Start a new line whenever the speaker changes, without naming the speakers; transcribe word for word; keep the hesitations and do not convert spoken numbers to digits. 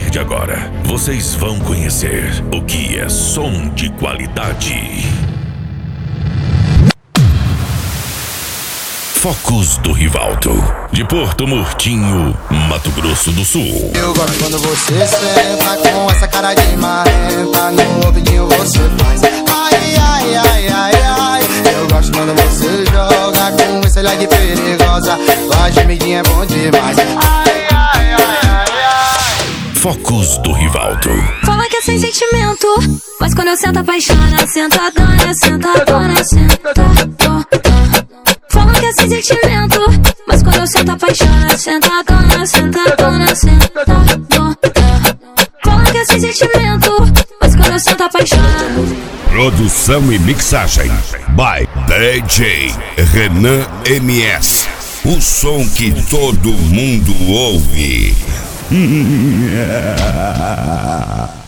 partir de agora, vocês vão conhecer o que é som de qualidade. Focos do Rivaldo, de Porto Murtinho, Mato Grosso do Sul.
Eu gosto quando você senta com essa cara de marrenta, no ouvidinho você faz ai, ai, ai, ai, ai. Eu gosto quando você joga com esse leg perigosa, tua gemidinha é bom demais. Ai, ai, ai, ai, ai.
Focos do Rivaldo.
Fala que é sem sentimento, mas quando eu sento apaixona, sentadona, sentadona, sentadona. Fala que é sem sentimento, mas quando eu sento apaixona, sentadona, sentadona, sentadona. Fala que é sem sentimento, mas quando eu sento apaixona.
Produção e mixagem by D J Renan M S. O som que todo mundo ouve.